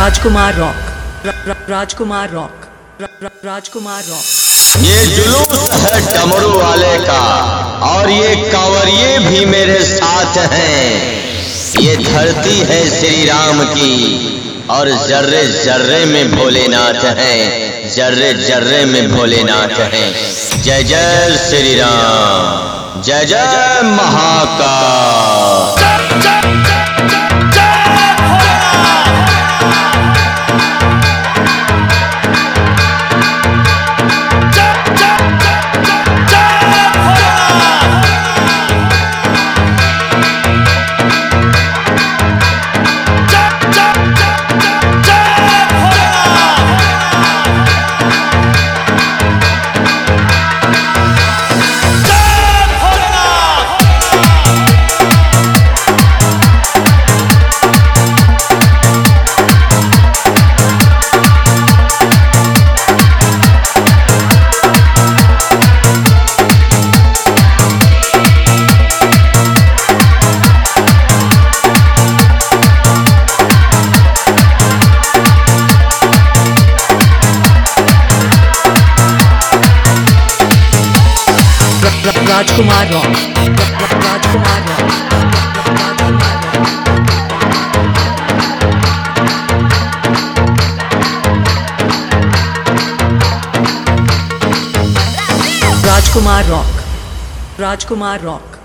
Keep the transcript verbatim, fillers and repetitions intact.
राजकुमार rock, Rajkumar rock, Rajkumar rock. ये जुलूस है डमरू वाले का और ये कांवरिये भी मेरे साथ हैं। ये धरती है श्री राम की और जर्रे जर्रे में भोलेनाथ हैं, जर्रे जर्रे में भोलेनाथ हैं। जय जय श्री राम, जय जय Mahakal. Rajkumar rock, Rajkumar rock, Rajkumar rock, Rajkumar rock.